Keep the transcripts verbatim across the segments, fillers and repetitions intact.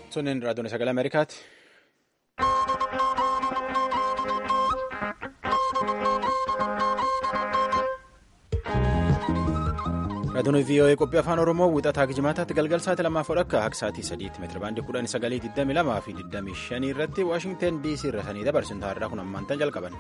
Sunneen raadiyoon sagalee Ameerikaati. Raadiyoon V O A qophii afaan Oromoo wixataa Jimaataatti galgal sa'aatii lamaaf akka akka sa'aatii sadiitti meetira baandii kudhanii sagalii digdamii lamaa fi digdamii shanii irratti Waashingteen D C irra sanii dabarsuun taarraa kun ammaantan jalqaban.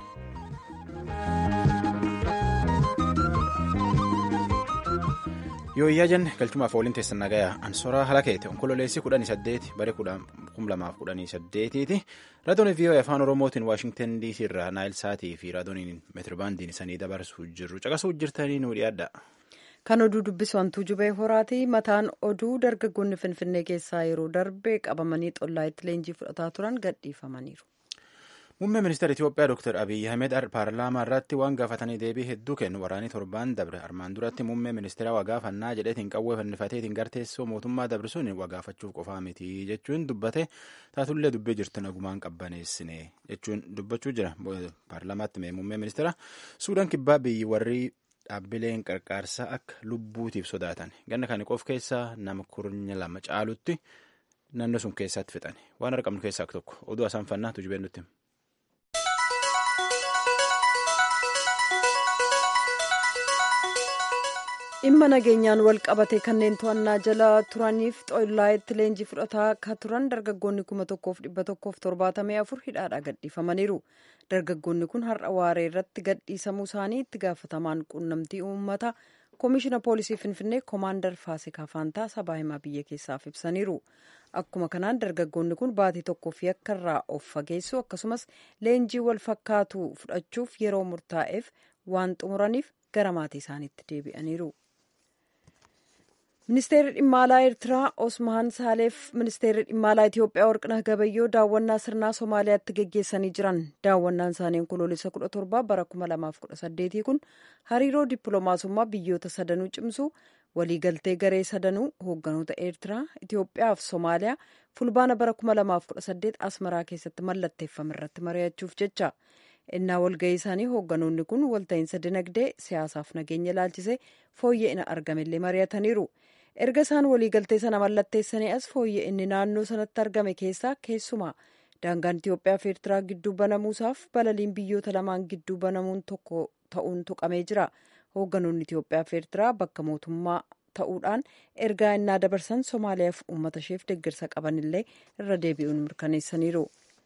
Yoo iyyaa jenne galchumaaf ooliin teessan nagayaa ansoraa halakeeti onkololeessi kudhanii saddeeti bare kum lamaaf kudhanii saddeetiiti raadiyoon V O A afaan Oromootiin Waashingteen D C irraa naayil saatii fi raadiyooniin meetira baandiin sanii dabarsuu jirru caqasuu jirtanii nu dhiyaadha. Kan oduu dubbisu hantuu jubee horaati. Mataan oduu dargaggoonni Finfinnee keessaa yeroo darbe qabamanii xollaayitti leenjii fudhataa turan gadhiifamaniiru. Muummee ministeera Itoophiyaa Dr. Abiyyi Ahmed paarlaamaa irratti waan gaafatanii deebii hedduu kennu waraanii torbaan dabre armaan duratti muummee ministeera wagaafannaa jedheetiin qawwee fannifateetiin garteessoo mootummaa dabrisuun wagaafachuuf qofaa miti jechuun dubbate taatullee dubbee jirtu nagumaan qabbaneessine jechuun dubbachuu jira. Paarlaamaatti muummee ministeera Suudaan kibbaa biyyi warri dhaabbileen qarqaarsaa akka lubbuutiif sodaatan ganna kana qof keessaa nama kurnya lama caalutti naannoo sun keessatti fixan waan argamnu keessaa tokko oduu asaanfannaa tujubeen nutti. Dhimma nageenyaan wal qabate kanneen to'annaa jala turaniif xollaayitti leenjii fudhataa akka turan dargaggoonni kuma tokkoof dhibba tokkoof torbaatamii afur hidhaadhaa gadhiifamaniiru. Dargaggoonni kun har'a waaree irratti gadhiisamuu isaanii itti gaafatamaan quunnamtii uummataa koomishina poolisii Finfinnee koomaandar Faasikaa Faantaa sabaa himaa biyya keessaaf ibsaniiru. Akkuma kanaan dargaggoonni kun baatii tokkoo fi akka irraa of fageessu akkasumas leenjii wal fakkaatu fudhachuuf yeroo murtaa'eef waan xumuraniif gara maatii isaaniitti deebi'aniiru. Ministeerri dhimma alaa Eertiraa Osmaan Saaleef ministeerri dhimma alaa Itoophiyaa Warqinaa Gabayyoo daawwannaa sirnaa Somaaliyaatti geggeessanii jiran. Daawwannaan isaanii onkoloolessa kudha torbaa bara kuma lamaaf kudha saddeetii kun hariiroo dippiloomaasummaa biyyoota sadanuu cimsuu waliigaltee garee sadanuu hoogganoota Eertiraa, Itoophiyaa fi Somaaliyaa fulbaana bara kuma lamaaf kudha saddeet Asmaraa keessatti mallatteeffame irratti mari'achuuf jecha. Innaa walga'ii isaanii hoogganoonni kun walta'iinsa dinagdee siyaasaaf nageenya ilaalchisee fooyya'ina argamellee mari'ataniiru. Erga isaan waliigaltee sana mallatteessanii as fooyya'inni naannoo sanatti argame keessaa keessumaa daangaan Itoophiyaa fi Eertiraa gidduu banamuusaaf balaliin biyyoota lamaan gidduu banamuun tokko ta'uun tuqamee jira. Hoogganoonni Itoophiyaa fi Eertiraa bakka mootummaa ta'uudhaan ergaa innaa dabarsan Somaaliyaaf uummata isheef deeggarsa qabanillee irra deebi'uun mirkaneessaniiru.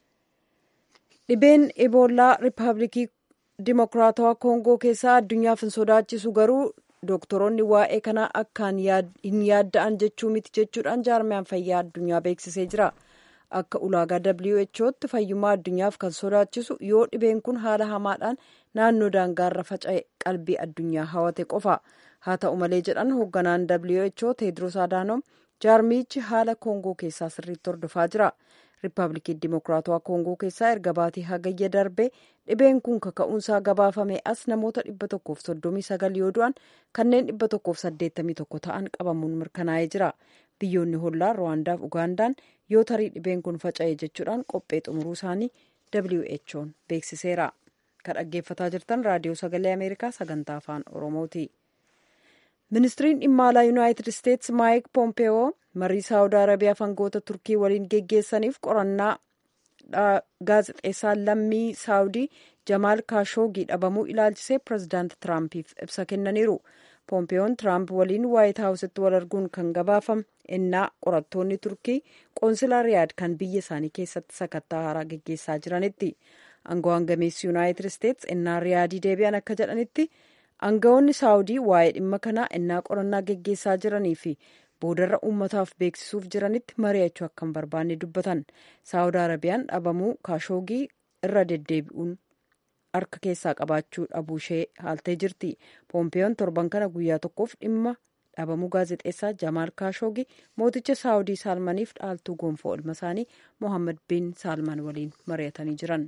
Dhibeen Eboolaa Riippaabilikii Dimokiraatawaa Koongoo keessaa addunyaaf hin sodaachisu garuu Doktoroonni waa'ee kanaa akkaan hin yaadda'an jechuu miti jechuudhaan jaarmiyaan fayyaa addunyaa beeksisee jira. Akka ulaagaa W H O'tti fayyummaa addunyaaf kan sodaachisu yoo dhibeen kun haala hamaadhaan naannoo daangaarra faca'e qalbii addunyaa hawate qofa. Haa ta'u malee jedhan hoogganaan W H O Teediroos Adaanoom jaarmichi haala Koongoo keessaa sirriitti hordofaa jira. Riippaabilikii Dimokiraatawaa Koongoo keessaa erga baatii hagayya darbe dhibeen kun kaka'uunsaa gabaafame as namoota dhibba tokkoof soddomii sagal yoo du'an kanneen dhibba tokkoof saddeettamii tokko ta'an qabamuun mirkanaa'ee jira. Biyyoonni hollaa Ruwaandaa fi Ugaandaan yoo tarii dhibeen kun faca'e jechuudhaan qophee xumuruu isaanii W H O'n beeksiseera. Kan dhaggeeffataa jirtan raadiyoo sagalee Ameerikaa sagantaa afaan Oromooti. Ministiriin dhimma alaa Yuunaayitid Isteetsi Maayik Pompeeyoo marii Saawud Arabiyaa fangoota Turkii waliin geggeessaniif qorannaa gaazexeessaa lammii Saawudii Jamaal Kaashoogii dhabamuu ilaalchisee pireezidaanti Tiraampiif ibsa kennaniiru. Pompeeyoon Tiraamp waliin Waayit Haawusitti wal arguun kan gabaafame innaa qorattoonni Turkii qoonsilaa Riyaad kan biyya isaanii keessatti sakattaa haaraa geggeessaa jiranitti. Aangawoonni gameessi Yuunaayitid Isteetsi innaa Riyaadii deebi'an akka jedhanitti aangawoonni Saawudii waa'ee dhimma kanaa innaa qorannaa geggeessaa jiranii fi boodarra uummataaf beeksisuuf jiranitti mari'achuu akka hin barbaanne dubbatan. Saawud Arabiyaan dhabamuu Kaashoogii irra deddeebi'uun harka keessaa qabaachuu dhabuu ishee haaltee jirti. Pompeeyoon torban kana guyyaa tokkoof dhimma dhabamuu gaazexeessaa Jamaal Kaashoogii mooticha Saawudii Saalmaniif dhaaltuu gonfoo ilma isaanii Mohammed bin Saalman waliin mari'atanii jiran.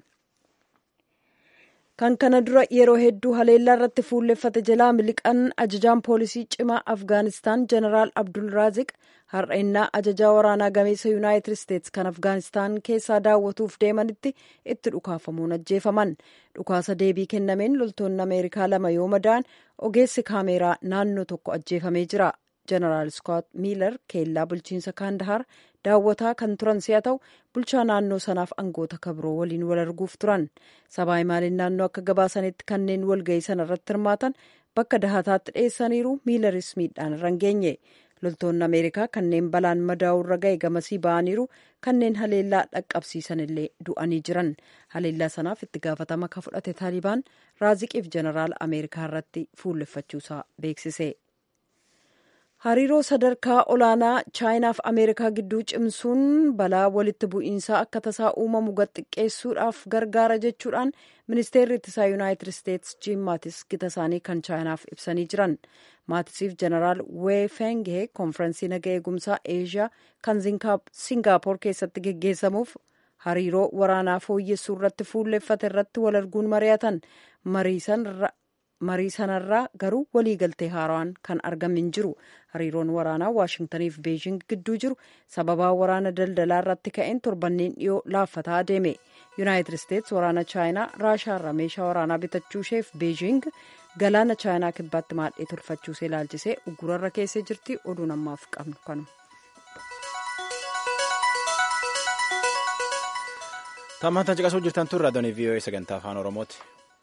Kan kana dura yeroo hedduu haleellaa irratti fuulleffate jalaa miliqan ajajaan poolisii cimaa Afgaanistaan Jeneraal Abdul Raaziq har'a innaa ajajaa waraanaa gameessa Yuunaayitid Isteetsi kan Afgaanistaan keessaa daawwatuuf deemanitti itti dhukaafamuun ajjeefaman. Dhukaasa deebii kennameen loltoonni Ameerikaa lama yoo madaa'an ogeessi kaameeraa naannoo tokko ajjeefamee jira. jeneraal Scott Miller keellaa bulchiinsa Kaandahar daawwataa kan turan si'a ta'u bulchaa naannoo sanaaf aangoota kabiroo waliin wal arguuf turan. Sabaa himaaliin naannoo akka gabaasanitti kanneen walga'ii sana irratti hirmaatan bakka dahataatti dhiyeessaniiru. Miilaris miidhaan irra hin geenye. Loltoonni Ameerikaa kanneen balaan madaa'urra ga'e gamasii ba'aniiru, kanneen haleellaa dhaqqabsiisan illee du'anii jiran. Haleellaa sanaaf itti gaafatama ka fudhate Taalibaan Raaziqiif jeneraal Ameerikaa irratti fuulleffachuusaa beeksise. Hariiroo sadarkaa olaanaa Chaayinaaf Ameerikaa gidduu cimsuun balaa walitti bu'iinsaa akka tasaa uumamu xiqqeessuudhaaf gargaara jechuudhaan ministeerri ittisaa Yuunaayitid Isteetsi Jiim Maatis gita isaanii kan Chaayinaaf ibsanii jiran. Maatisiif jeneraal Wei Fenghe konfirensii nagaa eegumsaa Eeshiyaa kan Singaapoor keessatti geggeessamuuf hariiroo waraanaa fooyyessuu irratti fuulleffate irratti wal arguun mari'atan. Marii sanarraa garuu waliigaltee haaraan kan argame hin jiru. Hariiroon waraanaa Waashingtaniif Beejing gidduu jiru sababaa waraana daldalaa irratti ka'een torbanneen dhiyoo laaffataa adeeme. Yuunaayitid Isteetsi waraana Chaayinaa Raashaarraa meeshaa waraanaa bitachuu isheef Beejing galaana Chaayinaa kibbaatti maadhee tolfachuusee ilaalchisee uggurarra keessee jirti. Oduun ammaaf qabnu kanuma. Tammaantan caqasuu jirtan tun raadiyoon V O A sagantaa afaan Oromooti.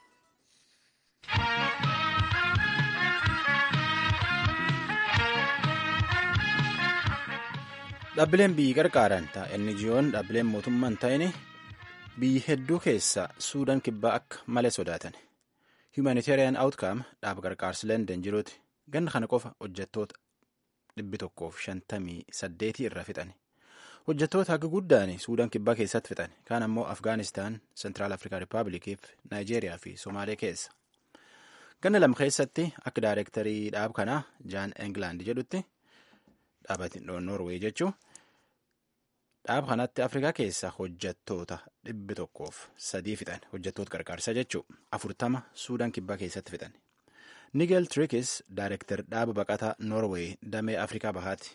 Dhaabbileen biyyi gargaaran ta'an N G O'on dhaabbileen mootummaan ta'in biyyi hedduu keessa Suudaan kibbaa akka malee sodaatan. Humanitarian Outcome dhaaba gargaarsa London jiruuti. Ganna kana qofa hojjettoota dhibbi tokkoof shantamii saddeetii irra fixan. Hojjettoota haga guddaan Suudaan kibbaa keessatti fixan. Kaan ammoo Afgaanistaan, Central African Republic, Naayijeeriyaa fi Somaalee keessa. Ganna lama keessatti akka daayirektarii dhaaba kanaa Jaan England jedhutti dhaabatiin Noorwee jechuun dhaaba kanatti Afrikaa keessa hojjettoota dhibbi tokkoof sadii fixan. Hojjettoota gargaarsaa jechuun afurtama Suudaan kibbaa keessatti fixan. Nigel Trikis daayirektar dhaaba baqataa Noorwee damee Afrikaa bahaati.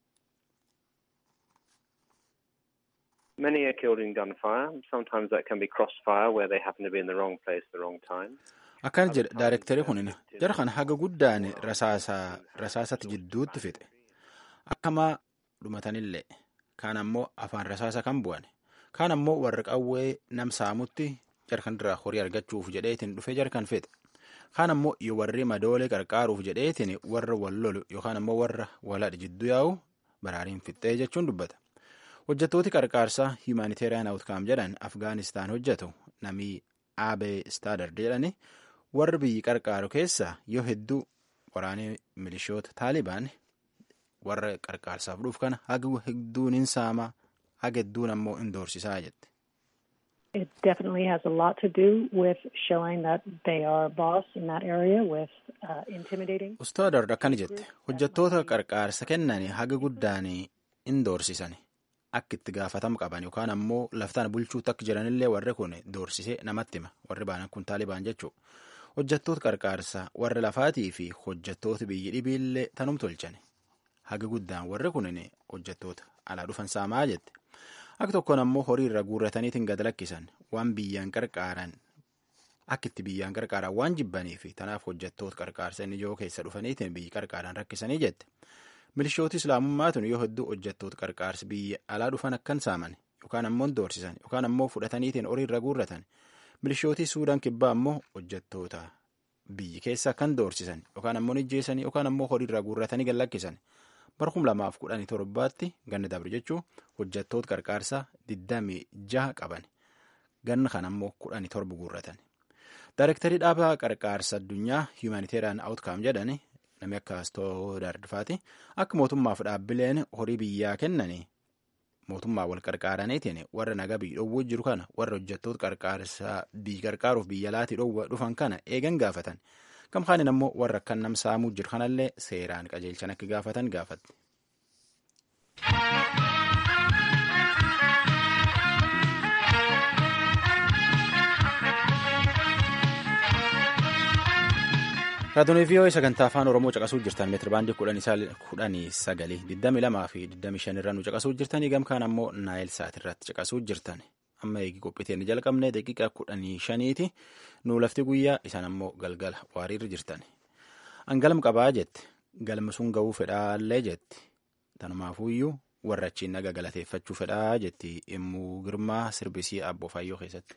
Many are killed in gunfire. Sometimes that can be crossfire where they happen to be in the wrong place at the wrong time. Akkaan jedhe daayirektarii kun jara kana haga guddaan rasaasatti jidduutti fixe. Akkamaa dhumatanillee kaan ammoo afaan rasaasa kan bu'an kaan ammoo warra qawwee nam saamutti jarkan irraa horii argachuuf jedheetiin dhufee jarkan fixe kaan ammoo yoo warri madoolee qarqaaruuf jedheetiin warra wal lolu yookaan ammoo warra waladha jidduu yaa'u baraariin fixxee jechuun dubbata. Hojjettooti qarqaarsaa Humanitarian Outcome jedhan Afgaanistaan hojjetu namii Aabee Staadard jedhani warra biyyi qarqaaru keessa yoo hedduu waraanee milishoota Taalibaan warra qarqaarsaaf dhuuf kana haga hedduun hin saama haga hedduun ammoo hin doorsisaa jette. It definitely has a lot to do with showing that they are boss in that area with uh, intimidating. Ustaadard akkana jette hojjettoota qarqaarsa kennani haga guddaan hin doorsisan akka itti gaafatama qaban yookaan ammoo laftaan bulchuutti akka jiranillee warri kun doorsisee namatti hima warri baanan kun Taalibaan jechuudha. Hojjettoota qarqaarsaa warra lafaatii fi hojjettoota biyyi dhibiillee tanum tolchani. Haga guddaan warri kunin hojjettoota alaa dhufan saamaa jette. Akka tokkoon ammoo horii irra guurrataniitiin gad lakkisan waan biyyaan qarqaaran akka itti biyyaan qarqaaran waan jibbanii fi tanaaf hojjettoota qarqaarsa inni ijoo keessa dhufaniitiin biyyi qarqaaran rakkisanii jette. Milishooti islaamummaatun yoo hedduu hojjettoota qarqaarsa biyya alaa dhufan akkan saaman yookaan ammoo doorsisan yookaan ammoo fudhataniitiin horii irra guurratan. Milishooti Suudaan kibbaa ammoo hojjettoota biyyi keessa akkan doorsisan yookaan ammoo ijjeessanii yookaan ammoo horii irra guurratanii gad lakkisan. Barkum lamaaf kudhanii torbaatti ganna dabre jechuun hojjettoota qarqaarsaa digdamii jaha qaban ganna kan ammoo kudhanii torba guurratan. Daayirektarii dhaabaa qarqaarsa addunyaa Humanitarian Outcome jedhani namni akka Stoodardfaati akka mootummaaf dhaabbileen horii biyyaa kennanii mootummaa wal qarqaaraniitiin warra nagaa biyyi dhowwuu jiru kana warra hojjettoota qarqaarsaa biyyi qarqaaruuf biyya laatii dhufan kana eegan gaafatan. Kam kaanin ammoo warra akkan nam saamuu jiru kanallee seeraan qajeelchan akka gaafatan gaafatti. Raadiyoon V O A sagantaa afaan Oromoo caqasuu jirtan meetira baandii kudhanii sagalii digdamii lamaa fi digdamii shan irra nu caqasuu jirtanii gam kaan ammoo Naayil Saat irratti caqasuu jirtan. Amma eegi qophiiteen jalqabne daqiiqa kudhanii shaniiti nuu lafti guyyaa isaan ammoo galgala waariirra jirtan. Angalam qabaa jette galma sun ga'uu fedhaallee jetti. Tanumaafuyyuu warra achiin naga galateeffachuu fedhaa jetti Immuu Girmaa sirbisii Abboo Faayyoo keessatti.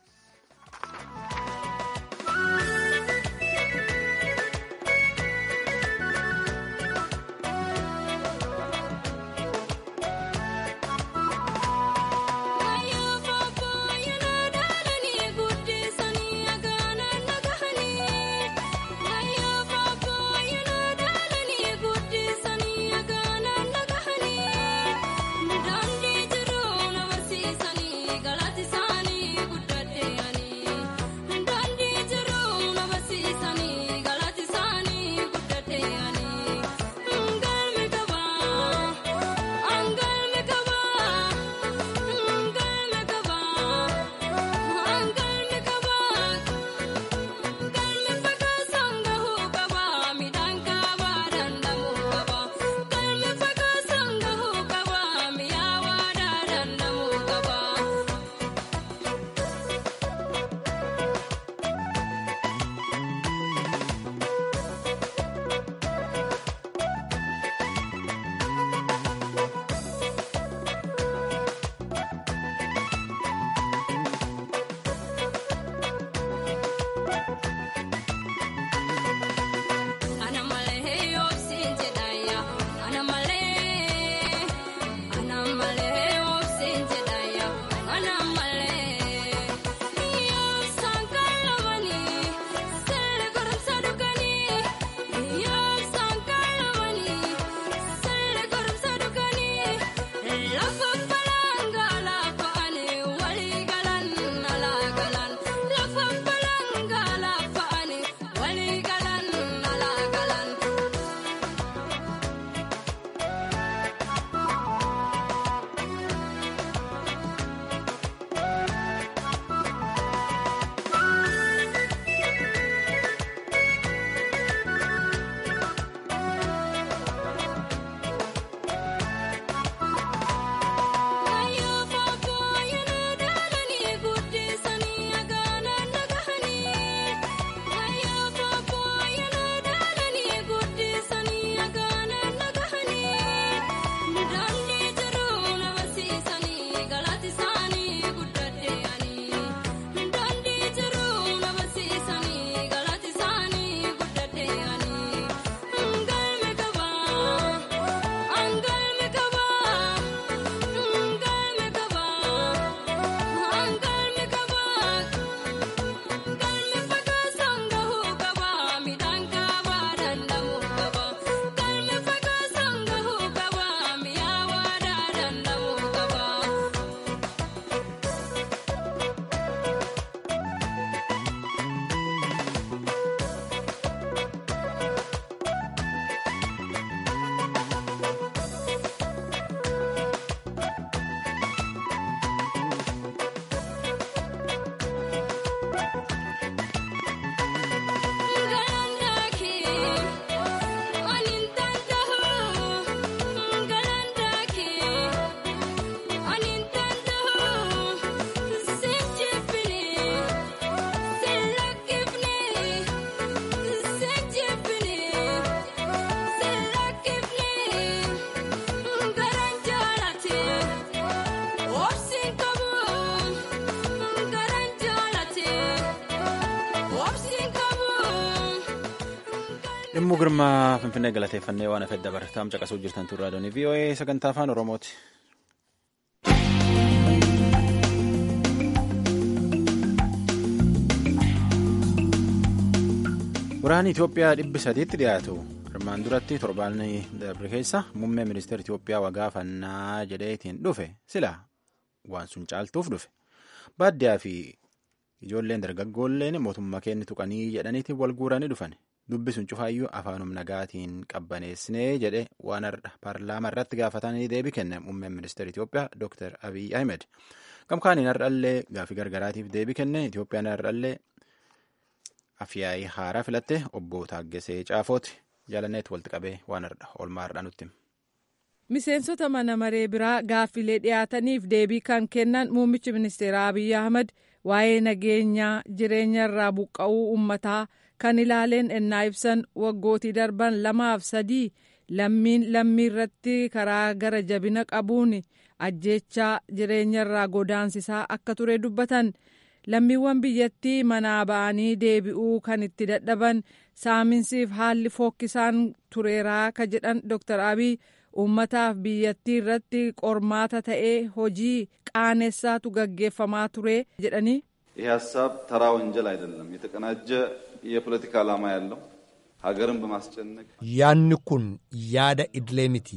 Immuu Girmaa Finfinnee galateeffannee waan afeet dabartaam caqasuu jirtan turraa doonii V O A sagantaa afaan Oromooti. Waraanni Itoophiyaa dhibbi sadiitti dhiyaatu armaan duratti torbaanni darbe keessa muummee ministeera Itoophiyaa wagaafannaa jedheetiin dhufe sila waan sun caaltuuf dhufe baadiyyaa fi ijoolleen dargaggoolleen mootummaa kenni tuqanii jedhaniitiin wal guuranii dhufan. Dubbi sun cufaayyuu afaanum nagaatiin qabbaneessinee jedhe waan paarlaamaa irratti gaafatanii deebii kenne muummeen ministeera Itoophiyaa Dooktar Abiy Ahmed. Gamkaaniin har'allee gaafii gargaraatiif deebii kenne Itoophiyaan har'allee afyaa'ii haaraa filatte obbo Taaggasee Caafooti jaalanneetu walitti qabee waan oolmaa har'aa nutti. Miseensota mana maree biraa gaaffilee dhiyaataniif deebii kan kennan muummichi ministeeraa Abiyyi Ahmad waa'ee nageenyaa jireenya irraa buqqa'uu uummataa kan ilaaleen ennaa ibsan waggootii darban lamaaf sadii lammiin lammii irratti karaa gara jabina qabuun ajjeechaa jireenya irraa godaansisaa akka ture dubbatan. Lammiiwwan biyyattii manaa ba'anii deebi'uu kan itti dadhaban saaminsiif haalli fokkisaan tureeraa ka jedhan Dr. Abiy uummataaf biyyattii irratti qormaata ta'ee hojii qaaneessaatu gaggeeffamaa ture jedhanii ይህ ሀሳብ ተራ ወንጀል አይደለም የተቀናጀ የፖለቲካ ዓላማ ያለው ሀገርን በማስጨነቅ ያንኒ ኩን ያዳ ኢድሌ ሚቲ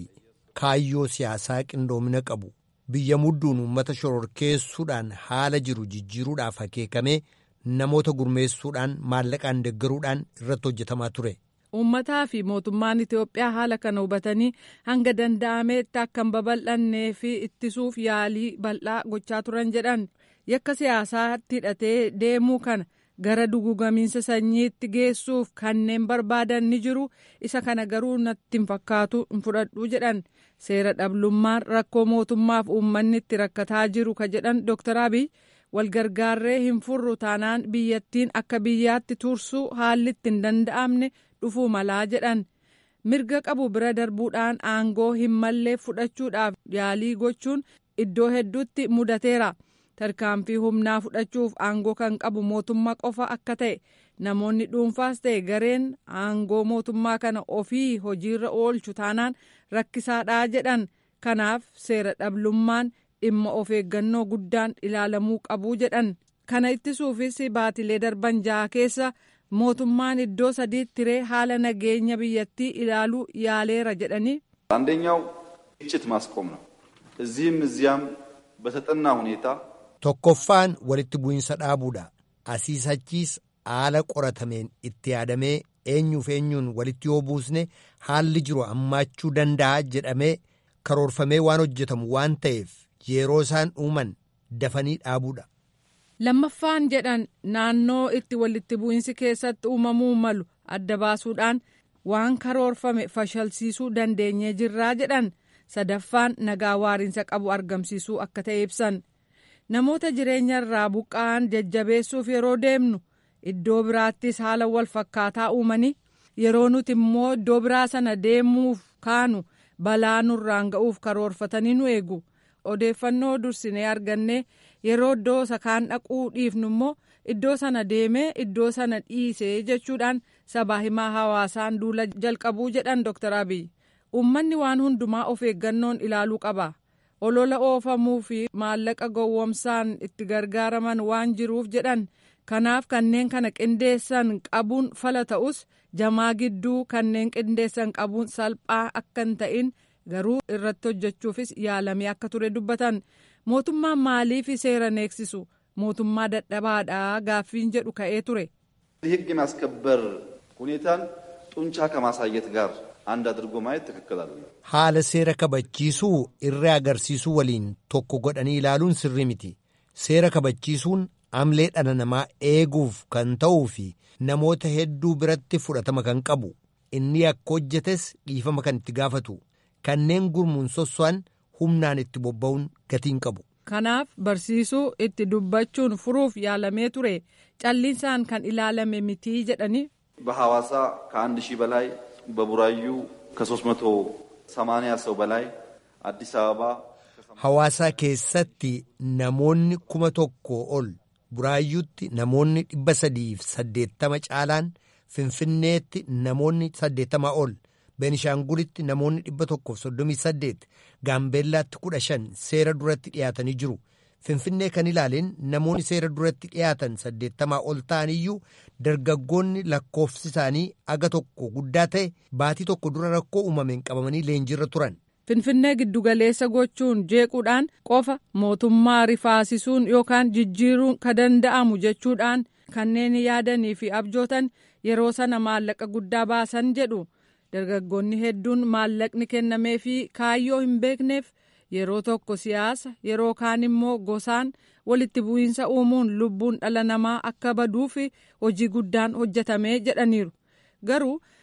ካዮ ሲያሳ ቅንዶምነ ቀቡ biyya mudduun uummata shororkeessuudhaan haala jiru jijjiiruudhaaf akeekamee namoota gurmeessuudhaan maallaqaan deggaruudhaan irratti hojjetamaa ture. Uummataa fi mootummaan Itoophiyaa haala kana hubatanii hanga danda'ameetti akka hin babal'annee fi ittisuuf yaalii bal'aa gochaa turan jedhan yakka siyaasaatti hidhatee deemuu kana gara dugugamiinsa sanyiitti geessuuf kanneen barbaadan ni jiru isa kana garuu natti hin fakkaatu hin fudhadhu jedhan. Seera dhablummaan rakkoo mootummaaf uummanni itti rakkataa jiru ka jedhan Dr. Abiy walgargaarree hin furru taanaan biyyattiin akka biyyaatti tursuu haalli itti hin danda'amne dhufuu malaa jedhan. Mirga qabu bira darbuudhaan aangoo hin mallee fudhachuudhaaf yaalii gochuun iddoo hedduutti mudateera. Tarkaanfii humnaa fudhachuuf aangoo kan qabu mootummaa qofa akka ta'e namoonni dhuunfaas ta'e gareen aangoo mootummaa kana ofii hojiirra oolchu taanaan rakkisaadhaa jedhan. Kanaaf seera dhablummaan dhimma of eeggannoo guddaan ilaalamuu qabuu jedhan. Kana ittisuufis baatilee darban ja'a keessa mootummaan iddoo sadiitti tiree haala nageenya biyyattii ilaaluu yaaleera jedhanii. አንደኛው ግጭት ማስቆም ነው እዚህም እዚያም በተጠና ሁኔታ tokkoffaan walitti bu'insa dhaabuudha. Asiis achiis haala qoratameen itti yaadamee eenyuuf eenyuun walitti yoo buusne haalli jiru hammaachuu danda'a jedhamee karoorfamee waan hojjetamu waan ta'eef yeroo isaan uuman dafanii dhaabuudha. Lammaffaan jedhan naannoo itti walitti bu'insi keessatti uumamuu malu adda baasuudhaan waan karoorfame fashalsiisuu dandeenyee jirraa jedhan. Sadaffaan nagaa waariinsa qabu argamsiisuu akka ta'e ibsan. Namoota jireenya irraa buqqa'an jajjabeessuuf yeroo deemnu iddoo biraattis haala wal fakkaataa uumanii yeroo nuti immoo iddoo biraa sana deemuuf kaanu balaa nurraan ga'uuf karoorfatanii nu eegu. Odeeffannoo dursinee argannee yeroo iddoo sakaan dhaquu dhiifnu immoo iddoo sana deemee iddoo sana dhiisee jechuudhaan sabaa himaa hawaasaan duula jalqabuu jedhan Dr. Abiy. Uummanni waan hundumaa of eeggannoon ilaaluu qaba. Olola oofamuu fi maallaqa gowwomsaan itti gargaaraman waan jiruuf jedhan. Kanaaf kanneen kana qindeessan qabuun fala ta'us jamaa gidduu kanneen qindeessan qabuun salphaa akka hin ta'in garuu irratti hojjechuufis yaalamee akka ture dubbatan. Mootummaan maaliif seera neeksisu mootummaa dadhabaadhaa gaaffiin jedhu ka'ee ture. ሕግ የማስከበር ሁኔታን ጡንቻ ከማሳየት ጋር አንድ አድርጎ ማየት ትክክል አይደለም። haala seera kabachiisuu irraa agarsiisuu waliin tokko godhanii ilaaluun sirrii miti. Seera kabachiisuun amlee dhala namaa eeguuf kan ta'uu fi namoota hedduu biratti fudhatama kan qabu. Inni akka hojjetes dhiifama kan itti gaafatu. Kanneen gurmuun sosso'an humnaan itti bobba'uun gatiin qabu. Kanaaf barsiisuu itti dubbachuun furuuf yaalamee ture calliinsaan kan ilaalame mitii jedhanii. በሐዋሳ ከአንድ ሺህ በላይ በቡራዩ ከሶስት መቶ ሰማንያ ሰው በላይ አዲስ አበባ Hawaasaa keessatti namoonni kuma tokko ol buraayyuutti namoonni dhibba sadiif saddeettama caalaan finfinneetti namoonni saddeettama ol beenishaangulitti namoonni dhibba tokkoof soddomii saddeet gaambeellaatti kudha shan seera duratti dhiyaatanii jiru. Finfinnee kan ilaaleen namoonni seera duratti dhiyaatan saddeettamaa ol ta'aniyyuu dargaggoonni lakkoofsi isaanii aga tokko guddaa ta'e baatii tokko dura rakkoo uumameen qabamanii leenjiirra turan. Finfinnee giddugaleessa gochuun jeequudhaan qofa mootummaa rifaasisuun yookaan jijjiiruun ka danda'amu jechuudhaan kanneen yaadanii fi abjootan yeroo sana maallaqa guddaa baasan jedhu. Dargaggoonni hedduun maallaqni kennamee fi kaayyoo hin beekneef yeroo tokko siyaasa yeroo kaan immoo gosaan walitti bu'iinsa uumuun lubbuun dhala namaa akka baduu fi hojii guddaan hojjetamee jedhaniiru. Garuu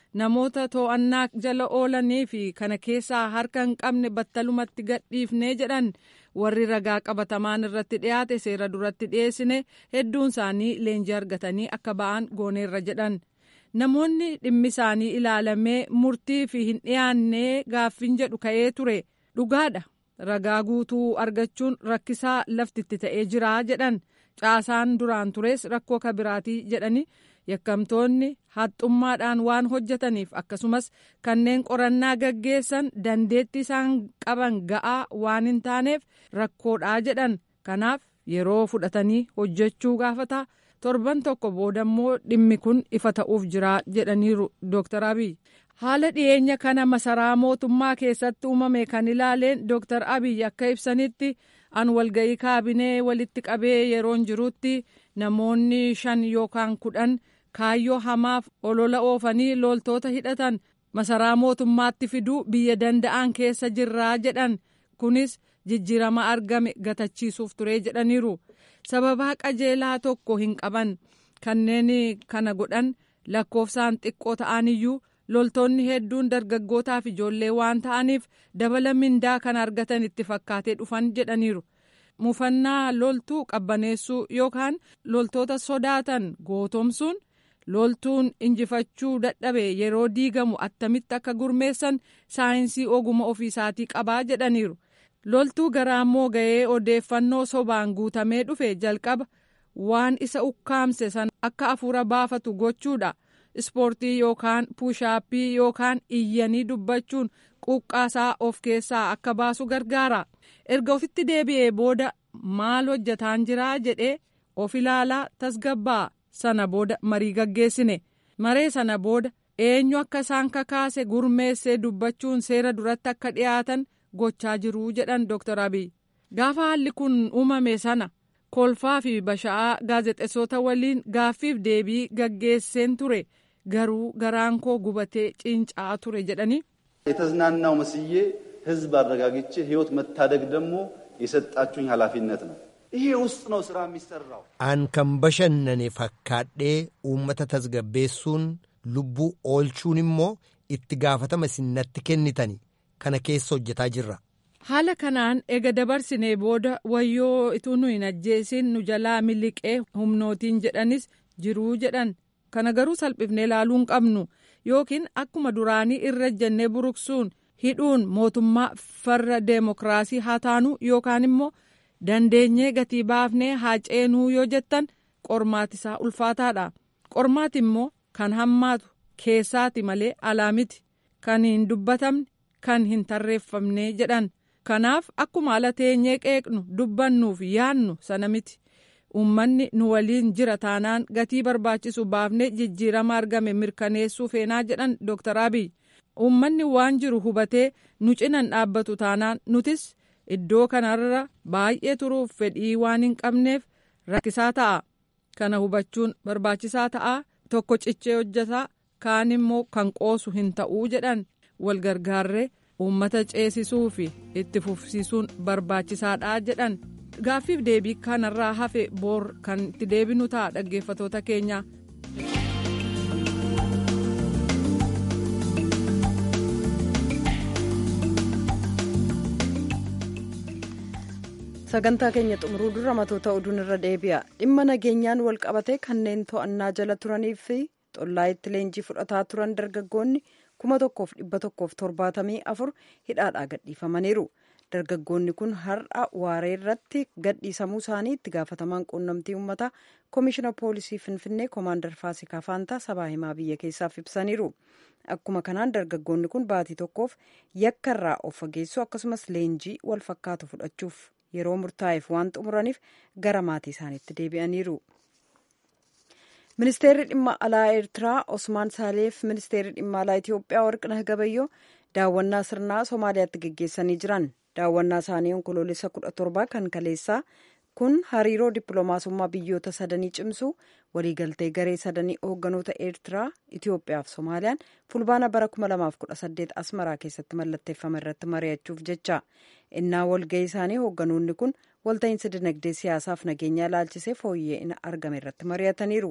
namoota to'annaa jala oolanii fi kana keessaa harka hin qabne battalumatti gadhiifnee jedhan. Warri ragaa qabatamaan irratti dhiyaate seera duratti dhiyeessine hedduun isaanii leenjii argatanii akka ba'an gooneerra jedhan. Namoonni dhimmi isaanii ilaalamee murtii fi hin dhiyaannee gaaffiin jedhu ka'ee ture dhugaadha. Ragaa guutuu argachuun rakkisaa laftitti ta'ee jira jedhan. Caasaan duraan tures rakkoo kabiraatii jedhani yakkamtoonni haxxummaadhaan waan hojjetaniif akkasumas kanneen qorannaa gaggeessan dandeettii isaan qaban ga'aa waan hin taaneef rakkoodhaa jedhan. Kanaaf yeroo fudhatanii hojjechuu gaafata. Torban tokko boodammoo dhimmi kun ifa ta'uuf jira jedhaniiru Dooktar Abiy. Haala dhiyeenya kana masaraa mootummaa keessatti uumame kan ilaaleen Dooktar Abiy akka ibsanitti an walga'ii kaabinee walitti qabee yeroon jirutti namoonni shan yookaan kudhan kaayyoo hamaaf olola oofanii loltoota hidhatan masaraa mootummaatti fiduu biyya danda'an keessa jirraa jedhan. Kunis jijjiirama argame gatachiisuuf ture jedhaniiru. Sababaa qajeelaa tokko hin qaban. Kanneen kana godhan lakkoofsaan xiqqoo ta'aniyyuu loltoonni hedduun dargaggootaaf ijoollee waan ta'aniif dabala mindaa kan argatan itti fakkaatee dhufan jedhaniiru. Mufannaa loltuu qabbaneessuu yookaan loltoota sodaatan gootomsuun loltuun injifachuu dadhabe yeroo diigamu attamitti akka gurmeessan saayinsii oguma ofiisaatii qabaa jedhaniiru. Loltuu garaammoo ga'ee odeeffannoo sobaan guutamee dhufe jalqaba waan isa ukkaamse san akka afuura baafatu gochuudha. Ispoortii yookaan puushaappii yookaan iyyanii dubbachuun quuqqaasaa of keessaa akka baasu gargaara. Erga ofitti deebi'ee booda maal hojjetaan jiraa jedhee of ilaalaa tasgabbaa sana booda marii gaggeessine. Maree sana booda eenyu akka isaan kakaase gurmeessee dubbachuun seera duratti akka dhiyaatan gochaa jiru jedhan Dooktar Abiy. Gaafa haalli kun uumame sana kolfaa fi basha'aa gaazexeessota waliin gaaffiif deebii gaggeesseen ture. Garuu garaan koo gubatee cincaa ture jedhanii. የተዝናናው መስዬ ህዝብ አረጋግጬ ህይወት መታደግ ደግሞ የሰጣችሁኝ ኃላፊነት ነው። ይሄ ውስጥ ነው ስራ የሚሰራው። An kan bashannane fakkaadhee uummata tasgabbeessuun lubbuu oolchuun immoo itti gaafatama sinnatti kennitani kana keessa hojjetaa jirra. Haala kanaan ega dabarsinee booda wayyoo ituu nu hin ajjeesin nu jalaa miliqee humnootiin jedhanis jiruu jedhan. Kana garuu salphifnee ilaaluun qabnu yookiin akkuma duraanii irra jennee buruqsuun hidhuun mootummaa farra deemokiraasii haa taanu yookaan immoo dandeenyee gatii baafnee haa ceenuu yoo jettan qormaatisaa ulfaataadha. Qormaati immoo kan hammaatu keessaati malee alaa miti. Kan hin dubbatamne kan hin tarreeffamne jedhan. Kanaaf akkuma ala teenyee qeeqnu dubbannuuf yaannu sana miti. Uummanni nu waliin jira taanaan gatii barbaachisu baafnee jijjiirama argame mirkaneessuu feenaa jedhan Dooktar Abiy. Uummanni waan jiru hubatee nu cinan dhaabbatu taanaan nutis iddoo kanarra baay'ee turuuf fedhii waan hin qabneef rakkisaa ta'a. Kana hubachuun barbaachisaa ta'a. Tokko cichee hojjetaa kaan immoo kan qoosu hin ta'uu jedhan. Wal gargaarree uummata ceesisuu fi itti fufsiisuun barbaachisaadha jedhan. Gaaffiif deebii kanarraa hafe boor kan itti deebinu ta'a dhaggeeffatoota keenya. Sagantaa keenya xumuruu dura matoota oduun irra deebi'a. Dhimma nageenyaan wal qabate kanneen to'annaa jala turanii fi xollaayitti leenjii fudhataa turan dargaggoonni kuma tokkoof dhibba tokkoof torbaatamii afur hidhaadhaa gadhiifamaniiru. Dargaggoonni kun har'a waaree irratti gadhiisamuu isaanii itti gaafatamaan quunnamtii uummataa koomishina poolisii Finfinnee Koomaandar Faasikaa Faantaa sabaa himaa biyya keessaaf ibsaniiru. Akkuma kanaan dargaggoonni kun baatii tokkoof yakka irraa of fageessuu akkasumas leenjii wal fakkaatu fudhachuuf yeroo murtaa'eef waan xumuraniif gara maatii isaaniitti deebi'aniiru. Ministeerri dhimma alaa Eertiraa Osmaan Saaleef ministeerri dhimma alaa Itoophiyaa Warqinah Gabayyoo daawwannaa sirnaa Somaaliyaatti geggeessanii jiran. Daawwannaa isaanii onkoloolessa kudha torbaa kan kaleessaa kun hariiroo dippiloomaasummaa biyyoota sadanii cimsuu waliigaltee garee sadanii hoogganoota Eertiraa, Itoophiyaa fi Somaaliyaan fulbaana bara kuma lamaaf kudha saddeet Asmaraa keessatti mallatteeffame irratti mari'achuuf jecha. Innaa walga'ii isaanii hoogganoonni kun walta'iinsa dinagdee siyaasaaf nageenyaa ilaalchisee fooyya'ina argame irratti mari'ataniiru.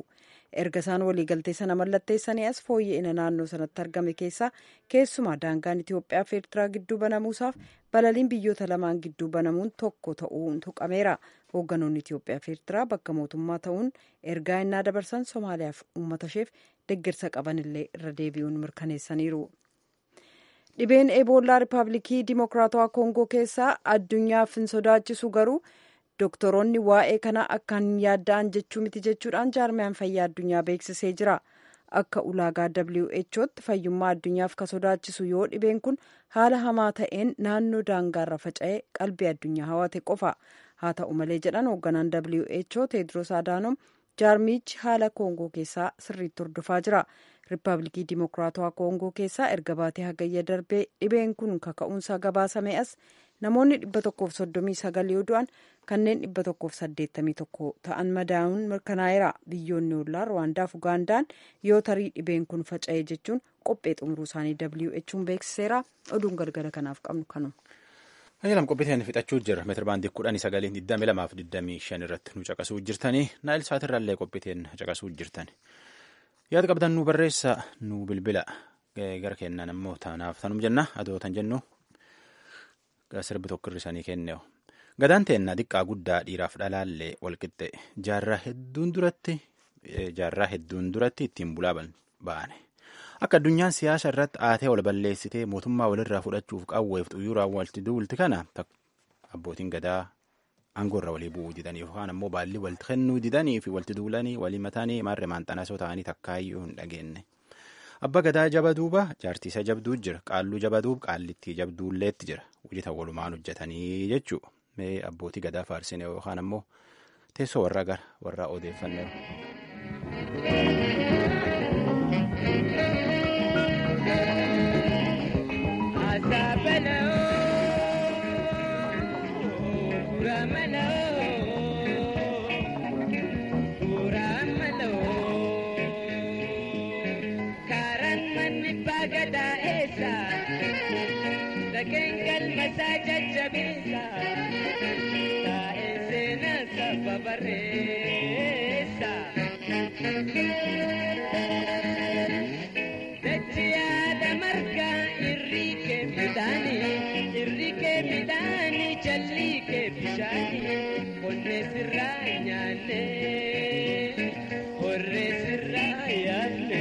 erga isaan waliigaltee sana mallatteessanii as fooyya'ina naannoo sanatti argame keessaa keessumaa daangaan Itoophiyaa fi Eertiraa gidduu banamuusaaf balaliin biyyoota lamaan gidduu banamuun tokko ta'uun tuqameera. Hoogganoonni Itoophiyaa fi Eertiraa bakka mootummaa ta'uun ergaa innaa dabarsan Somaaliyaaf uummata isheef deeggarsa qabanillee irra deebi'uun mirkaneessaniiru. Dhibeen Eboolaa Rippaabilikii Dimokiraatawaa Koongoo keessaa addunyaaf hin sodaachisu garuu Doktoroonni waa'ee kanaa akkaan yaadda'an jechuu miti jechuudhaan jaarmiyaan fayyaa addunyaa beeksisee jira. Akka ulaagaa W H O'tti fayyummaa addunyaaf ka sodaachisu yoo dhibeen kun haala hamaa ta'een naannoo daangaarra faca'ee qalbii addunyaa hawate qofa. Haa ta'u malee jedhan hoogganaan W H O Teedros Adaanom jaarmichi haala Koongoo keessaa sirriitti hordofaa jira. Rippaabilikii Dimokiraatawaa Koongoo keessaa erga baatee hagayya darbee dhibeen kun kaka'uunsaa gabaasame as namoonni dhibba tokkoof soddomii sagal yoo du'an kanneen dhibba tokkoof saddeettamii tokko ta'an madaa'uun mirkanaa'eera. Biyyoonni ollaa Ruwaandaaf Ugaandaan yoo tarii dhibeen kun faca'ee jechuun qophee xumuruu isaanii W H O'n beeksiseera. Oduun galgala kanaaf qabnu kanuma. Ayyalam qophiiteen fixachuu jira. Meetira baandii kudhanii sagaliin digdami lamaaf digdamii shan irratti nu caqasuu jirtanii. Naayil saatirraallee qophiiteen caqasuu jirtani. Yaada qabdan nu barreessa nu bilbila gara kennaan ammoo taanaaf tanum jenna adoo tan jennu sirbi tokko irrisanii kenneewu. Gadaan teennaa xiqqaa guddaa dhiiraaf dhalaallee walqixxe jaarraa hedduun duratti jaarraa hedduun duratti ittiin bulaa ba'ane. Akka addunyaan siyaasa irratti aatee wal balleessitee mootummaa walirraa fudhachuuf qawweef xuyyuraan walti duulti kana abbootiin gadaa aangoorra walii bu'uu didanii yookaan ammoo baalli walti kennuu didanii fi walti duulanii walii mataanii maarree maanxanasoo ta'anii takkaayyuu hin dhageenye. Abba gadaa jaba duuba jaartiisa jabduu jira qaalluu jaba duuba qaallittii jabduulleetti jira hojjetan walumaan hojjetanii jechuu mee abbootii gadaa faarsine yookaan ammoo teessoo warra gara warra odeeffannee. Kengal masaja jabisa ta esena sababaresa Dachia da marka irrike midani irrike midani challike bishani onne sirranyane orre sirrayane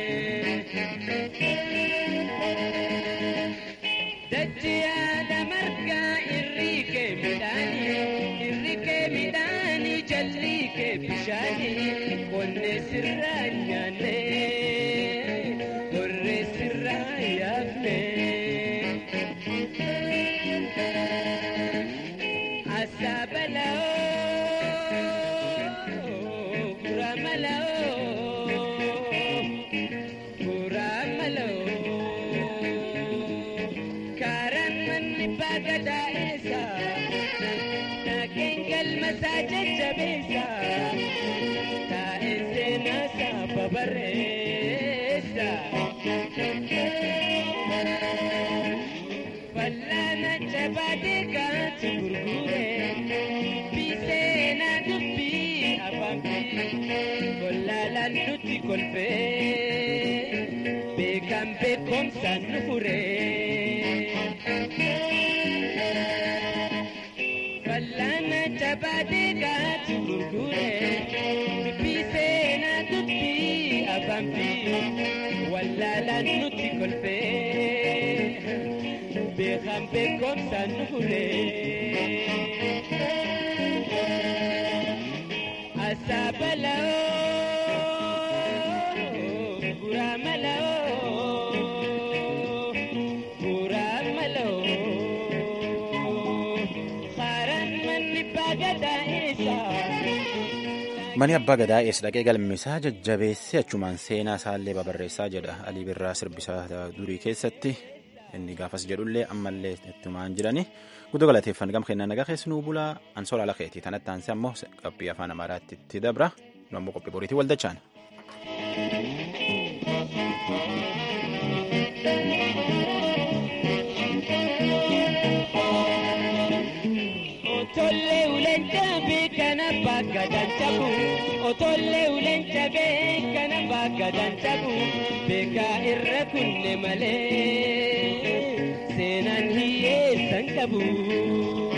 Dachia da marka irrike midani irrike midani challike bishani onne sirranyane orre sirrayane asabalao kuramalao kuramalao Gadaesa ta kengal masaja jabesa ta esena sababaresa Fallana jabadeka churgure bisena dubbi abambi kollala nuti kolpe bekam bekom sanure Fallana jabadeka churgure bisena dubbi abambi wallala nuti kolpe bekam bekom sanure asabalao kuramalao kuramalao Mani abbaa gadaa eessa dhaqee galmisaa jajjabeessee achumaan seenaa isaallee babarreessaa jedha Alii Birraa sirbisaa durii keessatti inni gaafas jedhullee ammallee ittumaan jirani guddoo galateeffan gam kennaa nagaa keessanuu bulaa ansoora ala keetii tanatti aansee ammoo qophii afaan amaaraatti itti dabra nu ammoo qophii boriitii waldachaan. Otolle ulen jabe kana baka danchabu Otolle ulen jabe gadan cabu beekaa irra kunne malee seenaan hiyyeessan qabu.